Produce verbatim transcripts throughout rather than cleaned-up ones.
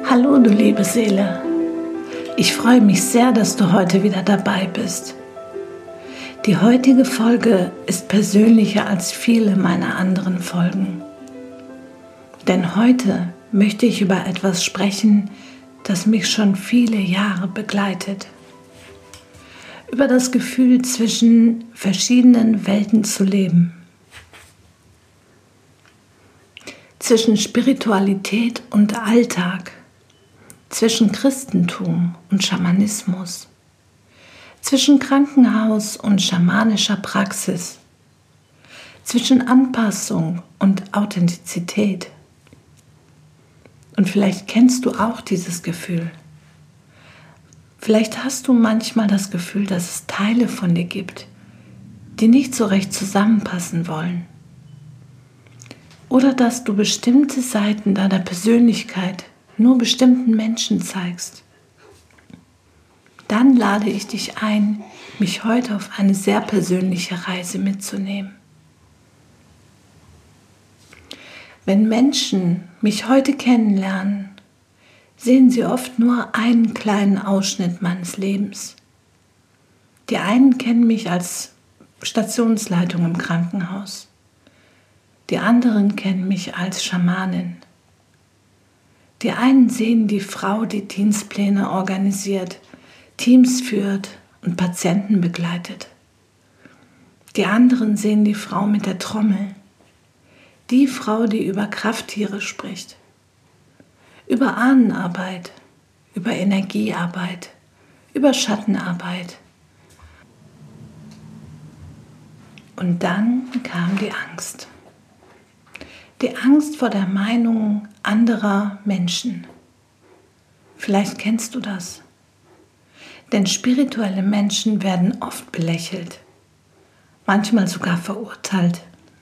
Hallo du liebe Seele, ich freue mich sehr, dass du heute wieder dabei bist. Die heutige Folge ist persönlicher als viele meiner anderen Folgen. Denn heute möchte ich über etwas sprechen, das mich schon viele Jahre begleitet. Über das Gefühl, zwischen verschiedenen Welten zu leben. Zwischen Spiritualität und Alltag. Zwischen Christentum und Schamanismus, zwischen Krankenhaus und schamanischer Praxis, zwischen Anpassung und Authentizität. Und vielleicht kennst du auch dieses Gefühl. Vielleicht hast du manchmal das Gefühl, dass es Teile von dir gibt, die nicht so recht zusammenpassen wollen. Oder dass du bestimmte Seiten deiner Persönlichkeit nur bestimmten Menschen zeigst. Dann lade ich dich ein, mich heute auf eine sehr persönliche Reise mitzunehmen. Wenn Menschen mich heute kennenlernen, sehen sie oft nur einen kleinen Ausschnitt meines Lebens. Die einen kennen mich als Stationsleitung im Krankenhaus. Die anderen kennen mich als Schamanin. Die einen sehen die Frau, die Dienstpläne organisiert, Teams führt und Patienten begleitet. Die anderen sehen die Frau mit der Trommel, die Frau, die über Krafttiere spricht, über Ahnenarbeit, über Energiearbeit, über Schattenarbeit. Und dann kam die Angst. Die Angst vor der Meinung anderer Menschen. Vielleicht kennst du das. Denn spirituelle Menschen werden oft belächelt, manchmal sogar verurteilt.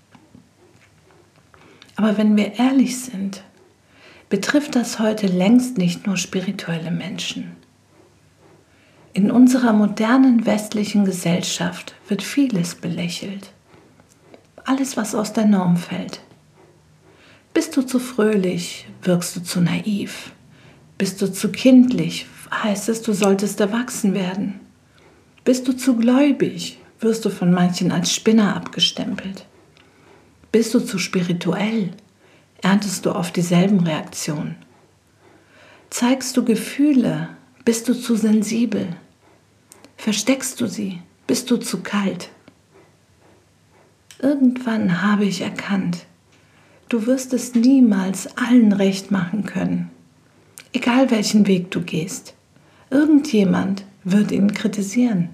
Aber wenn wir ehrlich sind, betrifft das heute längst nicht nur spirituelle Menschen. In unserer modernen westlichen Gesellschaft wird vieles belächelt. Alles, was aus der Norm fällt. Bist du zu fröhlich, wirkst du zu naiv. Bist du zu kindlich, heißt es, du solltest erwachsen werden. Bist du zu gläubig, wirst du von manchen als Spinner abgestempelt. Bist du zu spirituell, erntest du oft dieselben Reaktionen. Zeigst du Gefühle, bist du zu sensibel. Versteckst du sie, bist du zu kalt. Irgendwann habe ich erkannt, du wirst es niemals allen recht machen können, egal welchen Weg du gehst. Irgendjemand wird ihn kritisieren.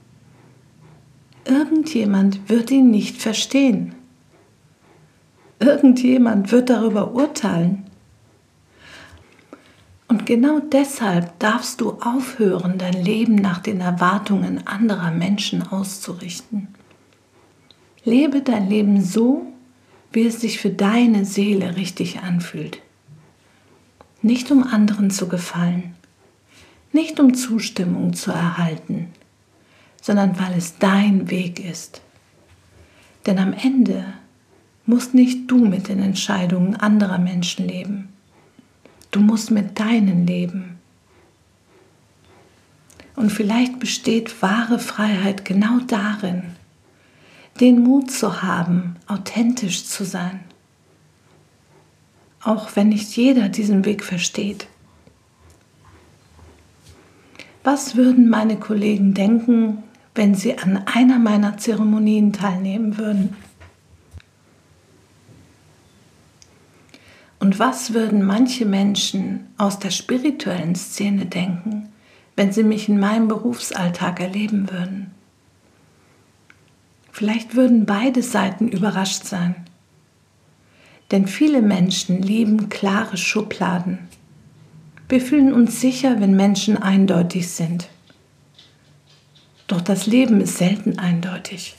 Irgendjemand wird ihn nicht verstehen. Irgendjemand wird darüber urteilen. Und genau deshalb darfst du aufhören, dein Leben nach den Erwartungen anderer Menschen auszurichten. Lebe dein Leben so, wie es sich für deine Seele richtig anfühlt. Nicht um anderen zu gefallen, nicht um Zustimmung zu erhalten, sondern weil es dein Weg ist. Denn am Ende musst nicht du mit den Entscheidungen anderer Menschen leben. Du musst mit deinen leben. Und vielleicht besteht wahre Freiheit genau darin, den Mut zu haben, authentisch zu sein. Auch wenn nicht jeder diesen Weg versteht. Was würden meine Kollegen denken, wenn sie an einer meiner Zeremonien teilnehmen würden? Und was würden manche Menschen aus der spirituellen Szene denken, wenn sie mich in meinem Berufsalltag erleben würden? Vielleicht würden beide Seiten überrascht sein. Denn viele Menschen lieben klare Schubladen. Wir fühlen uns sicher, wenn Menschen eindeutig sind. Doch das Leben ist selten eindeutig.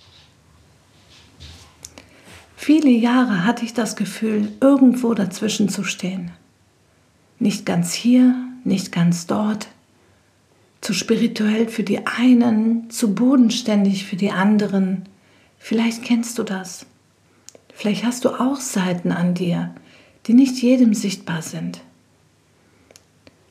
Viele Jahre hatte ich das Gefühl, irgendwo dazwischen zu stehen. Nicht ganz hier, nicht ganz dort. Zu spirituell für die einen, zu bodenständig für die anderen. Vielleicht kennst du das. Vielleicht hast du auch Seiten an dir, die nicht jedem sichtbar sind.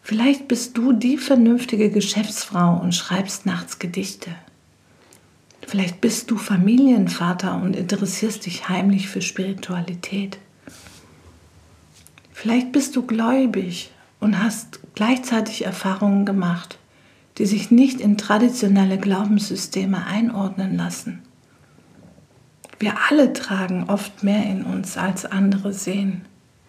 Vielleicht bist du die vernünftige Geschäftsfrau und schreibst nachts Gedichte. Vielleicht bist du Familienvater und interessierst dich heimlich für Spiritualität. Vielleicht bist du gläubig und hast gleichzeitig Erfahrungen gemacht, die sich nicht in traditionelle Glaubenssysteme einordnen lassen. Wir alle tragen oft mehr in uns, als andere sehen.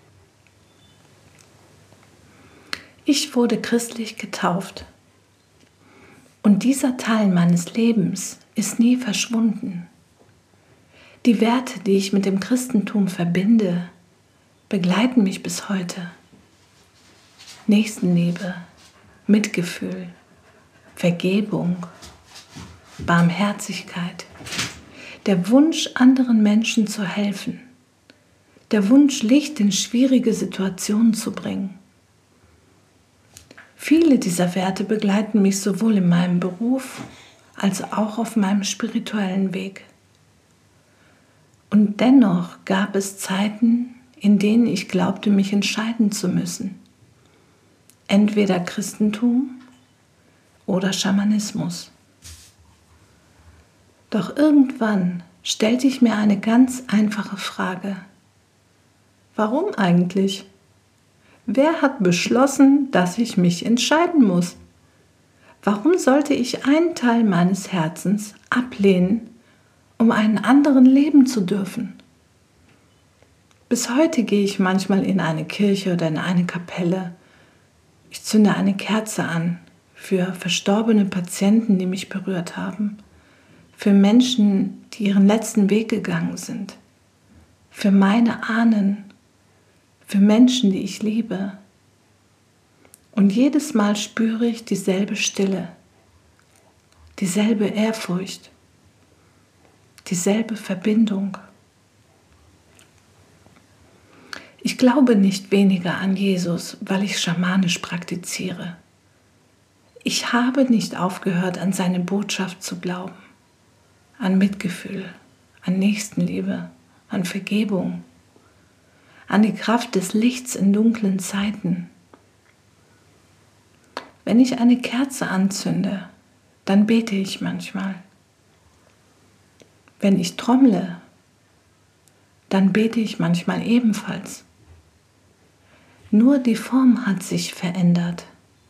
Ich wurde christlich getauft und dieser Teil meines Lebens ist nie verschwunden. Die Werte, die ich mit dem Christentum verbinde, begleiten mich bis heute. Nächstenliebe, Mitgefühl, Vergebung, Barmherzigkeit, der Wunsch, anderen Menschen zu helfen, der Wunsch, Licht in schwierige Situationen zu bringen. Viele dieser Werte begleiten mich sowohl in meinem Beruf als auch auf meinem spirituellen Weg. Und dennoch gab es Zeiten, in denen ich glaubte, mich entscheiden zu müssen. Entweder Christentum oder Schamanismus. Doch irgendwann stellte ich mir eine ganz einfache Frage. Warum eigentlich? Wer hat beschlossen, dass ich mich entscheiden muss? Warum sollte ich einen Teil meines Herzens ablehnen, um einen anderen leben zu dürfen? Bis heute gehe ich manchmal in eine Kirche oder in eine Kapelle. Ich zünde eine Kerze an für verstorbene Patienten, die mich berührt haben, für Menschen, die ihren letzten Weg gegangen sind, für meine Ahnen, für Menschen, die ich liebe. Und jedes Mal spüre ich dieselbe Stille, dieselbe Ehrfurcht, dieselbe Verbindung. Ich glaube nicht weniger an Jesus, weil ich schamanisch praktiziere. Ich habe nicht aufgehört, an seine Botschaft zu glauben, an Mitgefühl, an Nächstenliebe, an Vergebung, an die Kraft des Lichts in dunklen Zeiten. Wenn ich eine Kerze anzünde, dann bete ich manchmal. Wenn ich trommle, dann bete ich manchmal ebenfalls. Nur die Form hat sich verändert.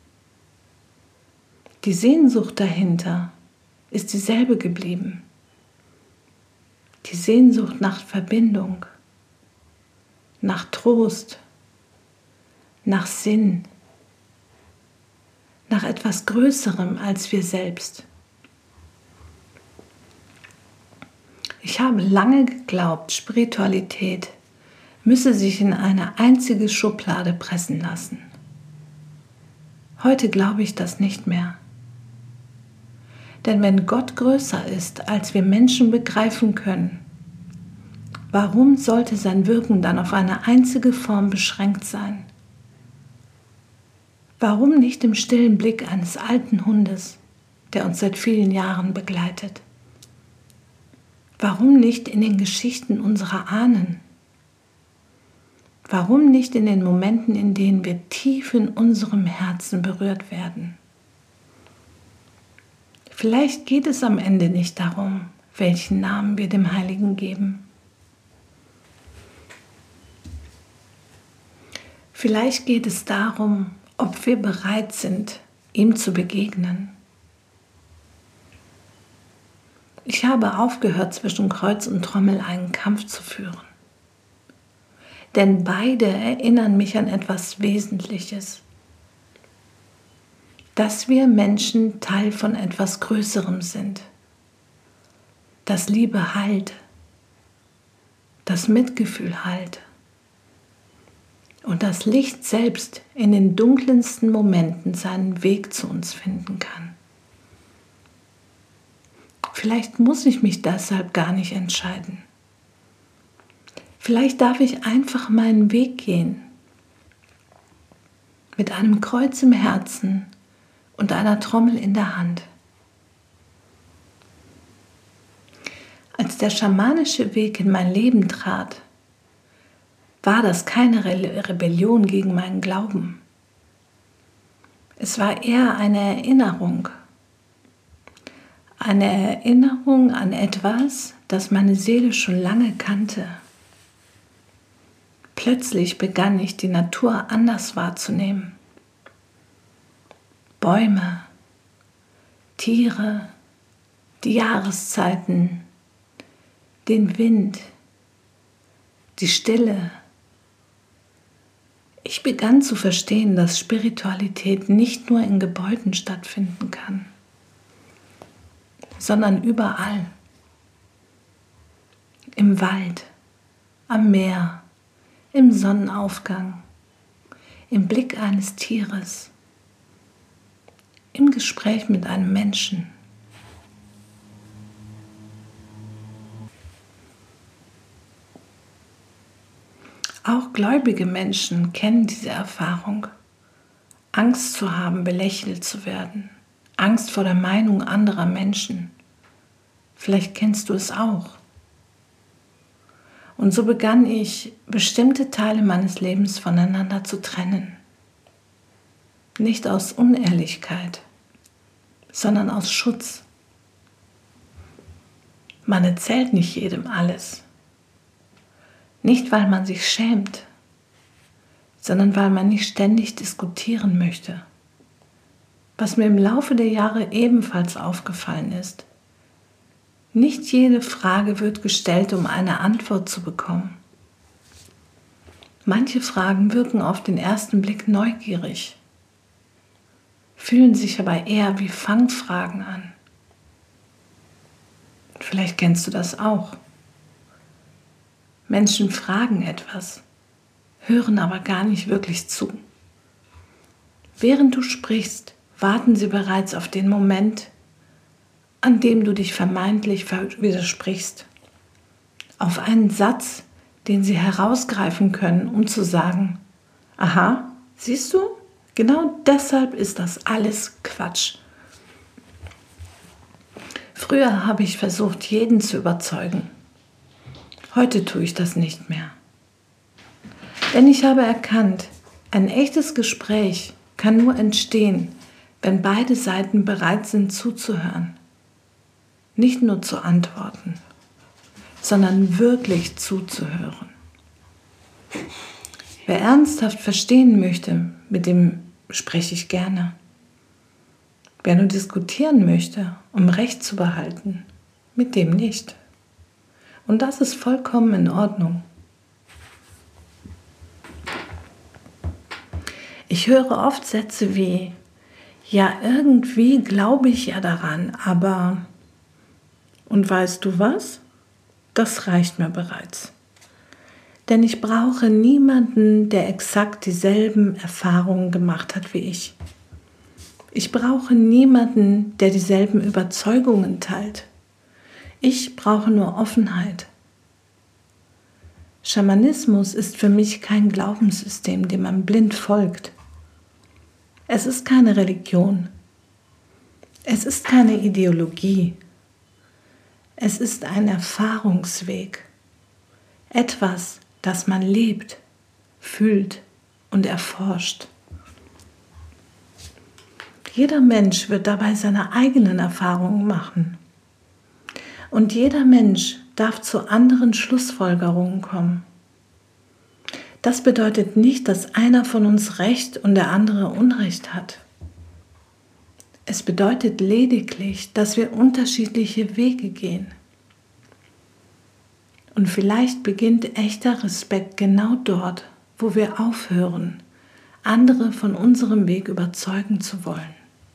Die Sehnsucht dahinter ist dieselbe geblieben. Die Sehnsucht nach Verbindung, nach Trost, nach Sinn, nach etwas Größerem als wir selbst. Ich habe lange geglaubt, Spiritualität müsse sich in eine einzige Schublade pressen lassen. Heute glaube ich das nicht mehr. Denn wenn Gott größer ist, als wir Menschen begreifen können, warum sollte sein Wirken dann auf eine einzige Form beschränkt sein? Warum nicht im stillen Blick eines alten Hundes, der uns seit vielen Jahren begleitet? Warum nicht in den Geschichten unserer Ahnen? Warum nicht in den Momenten, in denen wir tief in unserem Herzen berührt werden? Vielleicht geht es am Ende nicht darum, welchen Namen wir dem Heiligen geben. Vielleicht geht es darum, ob wir bereit sind, ihm zu begegnen. Ich habe aufgehört, zwischen Kreuz und Trommel einen Kampf zu führen. Denn beide erinnern mich an etwas Wesentliches. Dass wir Menschen Teil von etwas Größerem sind. Dass Liebe heilt. Dass Mitgefühl heilt. Und das Licht selbst in den dunkelsten Momenten seinen Weg zu uns finden kann. Vielleicht muss ich mich deshalb gar nicht entscheiden. Vielleicht darf ich einfach meinen Weg gehen. Mit einem Kreuz im Herzen und einer Trommel in der Hand. Als der schamanische Weg in mein Leben trat, war das keine Rebellion gegen meinen Glauben. Es war eher eine Erinnerung. Eine Erinnerung an etwas, das meine Seele schon lange kannte. Plötzlich begann ich, die Natur anders wahrzunehmen. Bäume, Tiere, die Jahreszeiten, den Wind, die Stille. Ich begann zu verstehen, dass Spiritualität nicht nur in Gebäuden stattfinden kann, sondern überall. Im Wald, am Meer, im Sonnenaufgang, im Blick eines Tieres, im Gespräch mit einem Menschen. Auch gläubige Menschen kennen diese Erfahrung, Angst zu haben, belächelt zu werden, Angst vor der Meinung anderer Menschen. Vielleicht kennst du es auch. Und so begann ich, bestimmte Teile meines Lebens voneinander zu trennen. Nicht aus Unehrlichkeit, sondern aus Schutz. Man erzählt nicht jedem alles. Nicht, weil man sich schämt, sondern weil man nicht ständig diskutieren möchte. Was mir im Laufe der Jahre ebenfalls aufgefallen ist: Nicht jede Frage wird gestellt, um eine Antwort zu bekommen. Manche Fragen wirken auf den ersten Blick neugierig, fühlen sich aber eher wie Fangfragen an. Vielleicht kennst du das auch. Menschen fragen etwas, hören aber gar nicht wirklich zu. Während du sprichst, warten sie bereits auf den Moment, an dem du dich vermeintlich widersprichst. Auf einen Satz, den sie herausgreifen können, um zu sagen: Aha, siehst du? Genau deshalb ist das alles Quatsch. Früher habe ich versucht, jeden zu überzeugen. Heute tue ich das nicht mehr. Denn ich habe erkannt, ein echtes Gespräch kann nur entstehen, wenn beide Seiten bereit sind zuzuhören. Nicht nur zu antworten, sondern wirklich zuzuhören. Wer ernsthaft verstehen möchte, mit dem spreche ich gerne. Wer nur diskutieren möchte, um Recht zu behalten, mit dem nicht. Und das ist vollkommen in Ordnung. Ich höre oft Sätze wie: Ja, irgendwie glaube ich ja daran, aber... Und weißt du was? Das reicht mir bereits. Denn ich brauche niemanden, der exakt dieselben Erfahrungen gemacht hat wie ich. Ich brauche niemanden, der dieselben Überzeugungen teilt. Ich brauche nur Offenheit. Schamanismus ist für mich kein Glaubenssystem, dem man blind folgt. Es ist keine Religion. Es ist keine Ideologie. Es ist ein Erfahrungsweg. Etwas, das man lebt, fühlt und erforscht. Jeder Mensch wird dabei seine eigenen Erfahrungen machen. Und jeder Mensch darf zu anderen Schlussfolgerungen kommen. Das bedeutet nicht, dass einer von uns Recht und der andere Unrecht hat. Es bedeutet lediglich, dass wir unterschiedliche Wege gehen. Und vielleicht beginnt echter Respekt genau dort, wo wir aufhören, andere von unserem Weg überzeugen zu wollen.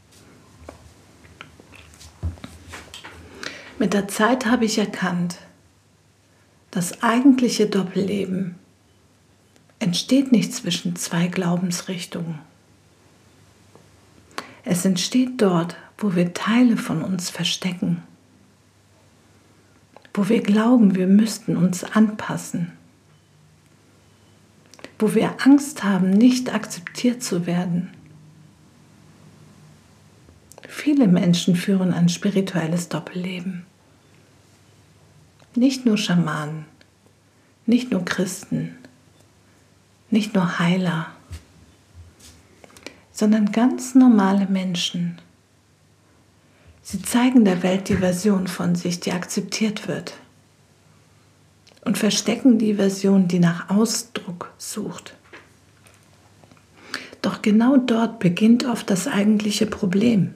Mit der Zeit habe ich erkannt, das eigentliche Doppelleben entsteht nicht zwischen zwei Glaubensrichtungen. Es entsteht dort, wo wir Teile von uns verstecken, wo wir glauben, wir müssten uns anpassen, wo wir Angst haben, nicht akzeptiert zu werden. Viele Menschen führen ein spirituelles Doppelleben. Nicht nur Schamanen, nicht nur Christen, nicht nur Heiler. sondern ganz normale Menschen. Sie zeigen der Welt die Version von sich, die akzeptiert wird, und verstecken die Version, die nach Ausdruck sucht. Doch genau dort beginnt oft das eigentliche Problem.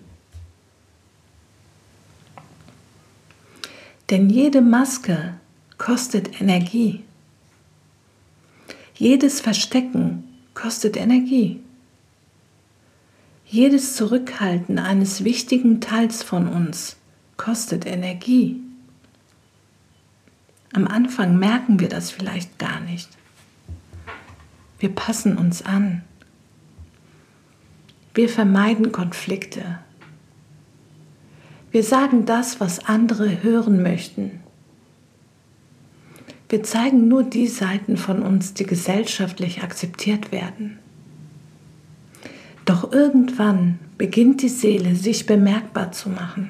Denn jede Maske kostet Energie. Jedes Verstecken kostet Energie. Jedes Zurückhalten eines wichtigen Teils von uns kostet Energie. Am Anfang merken wir das vielleicht gar nicht. Wir passen uns an. Wir vermeiden Konflikte. Wir sagen das, was andere hören möchten. Wir zeigen nur die Seiten von uns, die gesellschaftlich akzeptiert werden. Doch irgendwann beginnt die Seele, sich bemerkbar zu machen.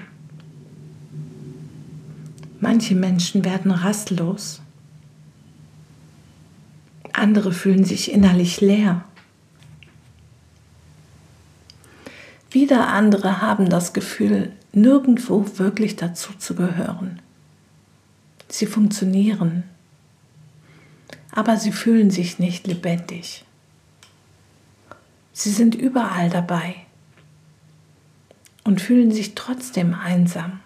Manche Menschen werden rastlos. Andere fühlen sich innerlich leer. Wieder andere haben das Gefühl, nirgendwo wirklich dazu zu gehören. Sie funktionieren, aber sie fühlen sich nicht lebendig. Sie sind überall dabei und fühlen sich trotzdem einsam.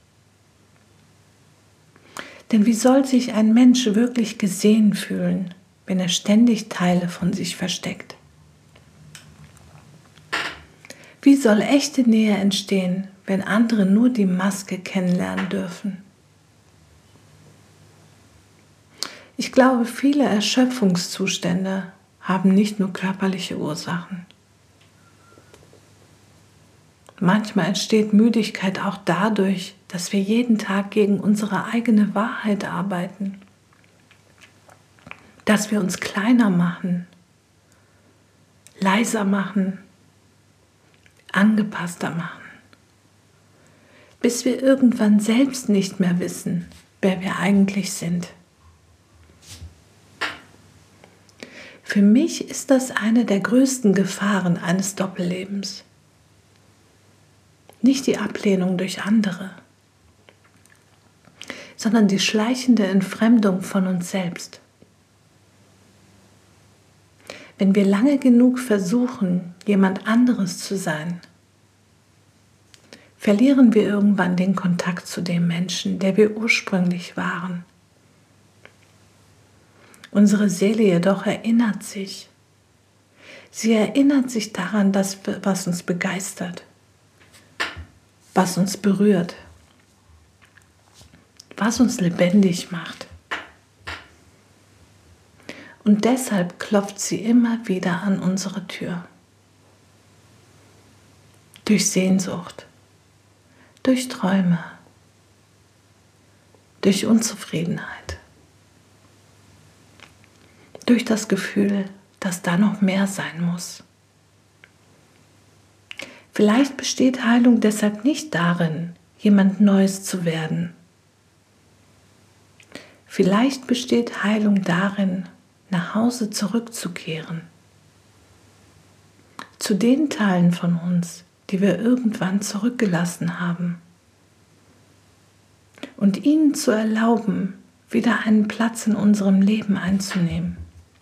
Denn wie soll sich ein Mensch wirklich gesehen fühlen, wenn er ständig Teile von sich versteckt? Wie soll echte Nähe entstehen, wenn andere nur die Maske kennenlernen dürfen? Ich glaube, viele Erschöpfungszustände haben nicht nur körperliche Ursachen. Manchmal entsteht Müdigkeit auch dadurch, dass wir jeden Tag gegen unsere eigene Wahrheit arbeiten, dass wir uns kleiner machen, leiser machen, angepasster machen, bis wir irgendwann selbst nicht mehr wissen, wer wir eigentlich sind. Für mich ist das eine der größten Gefahren eines Doppellebens. Nicht die Ablehnung durch andere, sondern die schleichende Entfremdung von uns selbst. Wenn wir lange genug versuchen, jemand anderes zu sein, verlieren wir irgendwann den Kontakt zu dem Menschen, der wir ursprünglich waren. Unsere Seele jedoch erinnert sich. Sie erinnert sich daran, dass, was uns begeistert, was uns berührt, was uns lebendig macht. Und deshalb klopft sie immer wieder an unsere Tür. Durch Sehnsucht, durch Träume, durch Unzufriedenheit, durch das Gefühl, dass da noch mehr sein muss. Vielleicht besteht Heilung deshalb nicht darin, jemand Neues zu werden. Vielleicht besteht Heilung darin, nach Hause zurückzukehren. Zu den Teilen von uns, die wir irgendwann zurückgelassen haben. Und ihnen zu erlauben, wieder einen Platz in unserem Leben einzunehmen.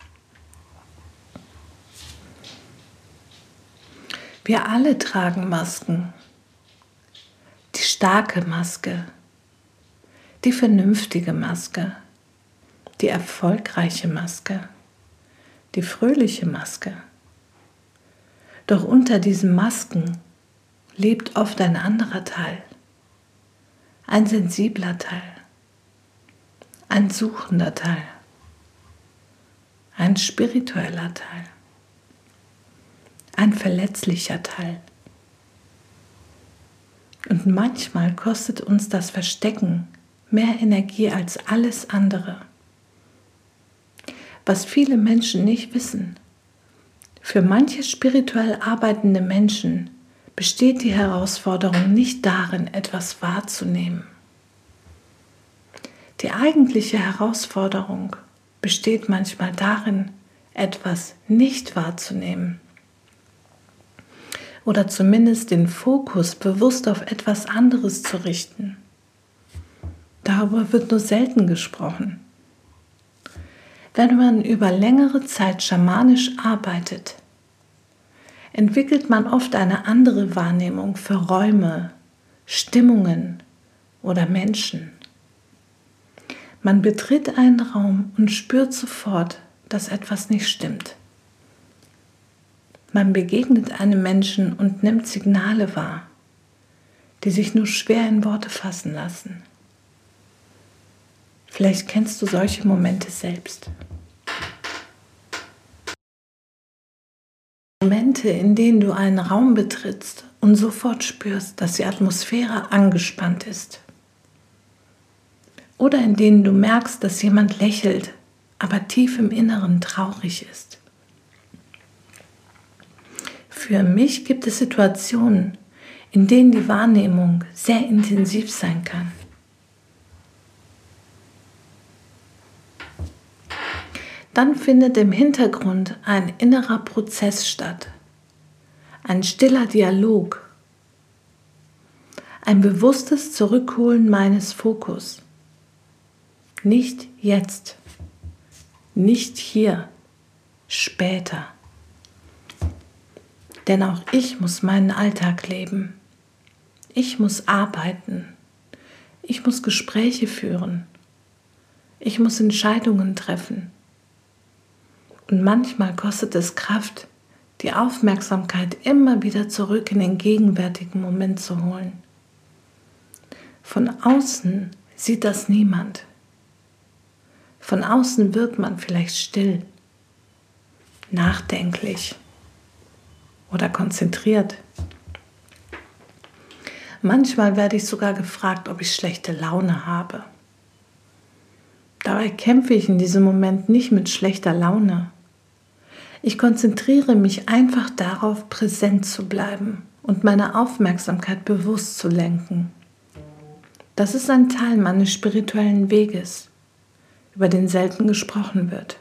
Wir alle tragen Masken. Die starke Maske, die vernünftige Maske, die erfolgreiche Maske, die fröhliche Maske. Doch unter diesen Masken lebt oft ein anderer Teil, ein sensibler Teil, ein suchender Teil, ein spiritueller Teil. Ein verletzlicher Teil. Und manchmal kostet uns das Verstecken mehr Energie als alles andere. Was viele Menschen nicht wissen: Für manche spirituell arbeitende Menschen besteht die Herausforderung nicht darin, etwas wahrzunehmen. Die eigentliche Herausforderung besteht manchmal darin, etwas nicht wahrzunehmen. oder zumindest den Fokus bewusst auf etwas anderes zu richten. Darüber wird nur selten gesprochen. Wenn man über längere Zeit schamanisch arbeitet, entwickelt man oft eine andere Wahrnehmung für Räume, Stimmungen oder Menschen. Man betritt einen Raum und spürt sofort, dass etwas nicht stimmt. Man begegnet einem Menschen und nimmt Signale wahr, die sich nur schwer in Worte fassen lassen. Vielleicht kennst du solche Momente selbst. Momente, in denen du einen Raum betrittst und sofort spürst, dass die Atmosphäre angespannt ist. Oder in denen du merkst, dass jemand lächelt, aber tief im Inneren traurig ist. Für mich gibt es Situationen, in denen die Wahrnehmung sehr intensiv sein kann. Dann findet im Hintergrund ein innerer Prozess statt, ein stiller Dialog, ein bewusstes Zurückholen meines Fokus. Nicht jetzt, nicht hier, später. Denn auch ich muss meinen Alltag leben. Ich muss arbeiten. Ich muss Gespräche führen. Ich muss Entscheidungen treffen. Und manchmal kostet es Kraft, die Aufmerksamkeit immer wieder zurück in den gegenwärtigen Moment zu holen. Von außen sieht das niemand. Von außen wirkt man vielleicht still, nachdenklich oder konzentriert. Manchmal werde ich sogar gefragt, ob ich schlechte Laune habe. Dabei kämpfe ich in diesem Moment nicht mit schlechter Laune. Ich konzentriere mich einfach darauf, präsent zu bleiben und meine Aufmerksamkeit bewusst zu lenken. Das ist ein Teil meines spirituellen Weges, über den selten gesprochen wird.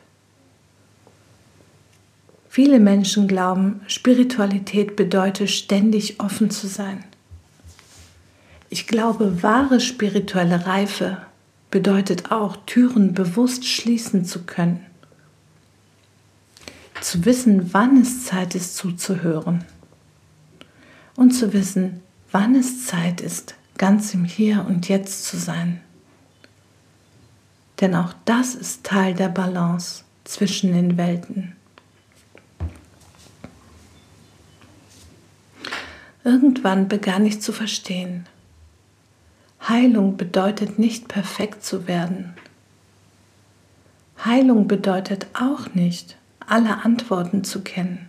Viele Menschen glauben, Spiritualität bedeutet, ständig offen zu sein. Ich glaube, wahre spirituelle Reife bedeutet auch, Türen bewusst schließen zu können. Zu wissen, wann es Zeit ist zuzuhören. Und zu wissen, wann es Zeit ist, ganz im Hier und Jetzt zu sein. Denn auch das ist Teil der Balance zwischen den Welten. Irgendwann begann ich zu verstehen, Heilung bedeutet nicht perfekt zu werden. Heilung bedeutet auch nicht, alle Antworten zu kennen.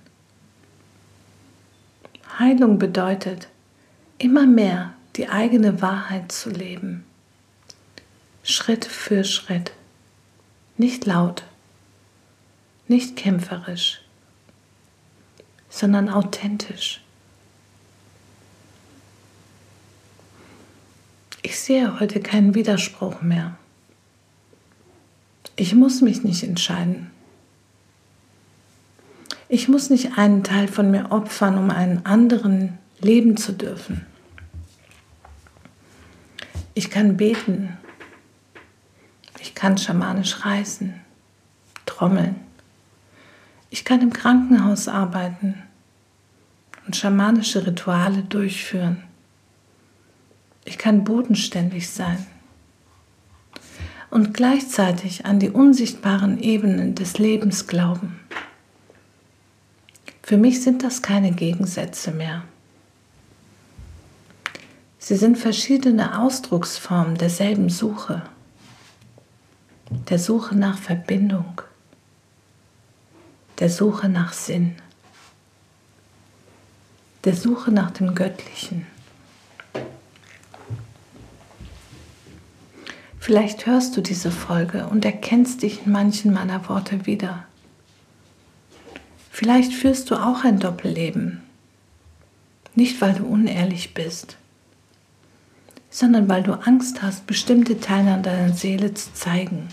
Heilung bedeutet, immer mehr die eigene Wahrheit zu leben. Schritt für Schritt. Nicht laut, nicht kämpferisch, sondern authentisch. Ich sehe heute keinen Widerspruch mehr. Ich muss mich nicht entscheiden. Ich muss nicht einen Teil von mir opfern, um einen anderen leben zu dürfen. Ich kann beten. Ich kann schamanisch reisen, trommeln. Ich kann im Krankenhaus arbeiten und schamanische Rituale durchführen. Ich kann bodenständig sein und gleichzeitig an die unsichtbaren Ebenen des Lebens glauben. Für mich sind das keine Gegensätze mehr. Sie sind verschiedene Ausdrucksformen derselben Suche, der Suche nach Verbindung, der Suche nach Sinn, der Suche nach dem Göttlichen. Vielleicht hörst du diese Folge und erkennst dich in manchen meiner Worte wieder. Vielleicht führst du auch ein Doppelleben, nicht weil du unehrlich bist, sondern weil du Angst hast, bestimmte Teile deiner Seele zu zeigen.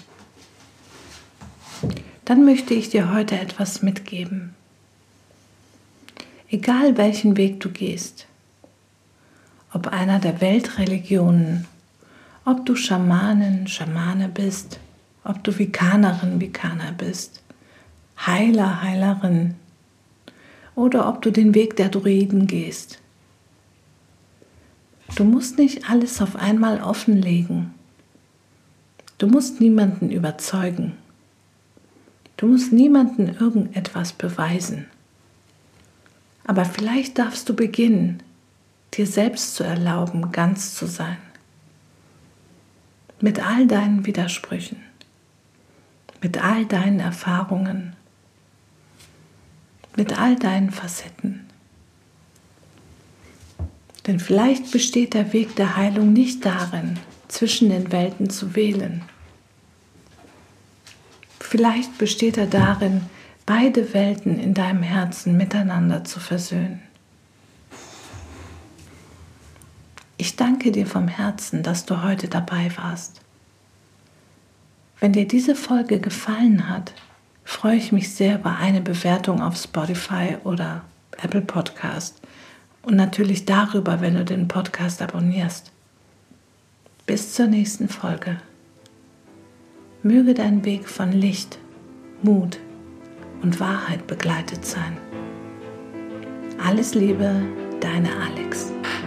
Dann möchte ich dir heute etwas mitgeben. Egal welchen Weg du gehst, ob einer der Weltreligionen, ob du Schamanin, Schamane bist, ob du Vikanerin, Vikaner bist, Heiler, Heilerin oder ob du den Weg der Druiden gehst. Du musst nicht alles auf einmal offenlegen. Du musst niemanden überzeugen. Du musst niemanden irgendetwas beweisen. Aber vielleicht darfst du beginnen, dir selbst zu erlauben, ganz zu sein. Mit all deinen Widersprüchen, mit all deinen Erfahrungen, mit all deinen Facetten. Denn vielleicht besteht der Weg der Heilung nicht darin, zwischen den Welten zu wählen. Vielleicht besteht er darin, beide Welten in deinem Herzen miteinander zu versöhnen. Ich danke dir vom Herzen, dass du heute dabei warst. Wenn dir diese Folge gefallen hat, freue ich mich sehr über eine Bewertung auf Spotify oder Apple Podcast und natürlich darüber, wenn du den Podcast abonnierst. Bis zur nächsten Folge. Möge dein Weg von Licht, Mut und Wahrheit begleitet sein. Alles Liebe, deine Alex.